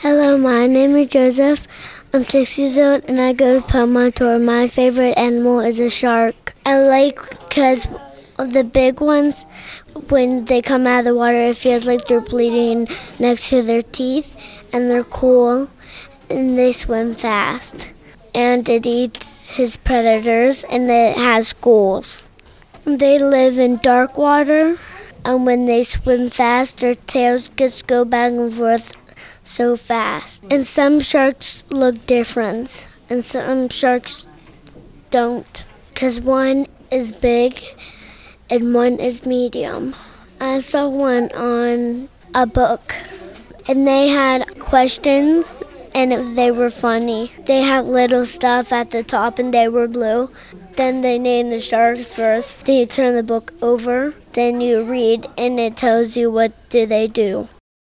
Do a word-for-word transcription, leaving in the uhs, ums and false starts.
Hello, my name is Joseph. I'm six years old and I go to Palmator. My favorite animal is a shark. I like because the big ones, when they come out of the water, it feels like they're bleeding next to their teeth, and they're cool and they swim fast. And it eats his predators and it has schools. They live in dark water, and when they swim fast, their tails just go back and forth so fast. And some sharks look different, and some sharks don't, because one is big and one is medium. I saw one on a book, and they had questions, and they were funny. They had little stuff at the top, and they were blue. Then they named the sharks first. Then you turn the book over, then you read, and it tells you what do they do.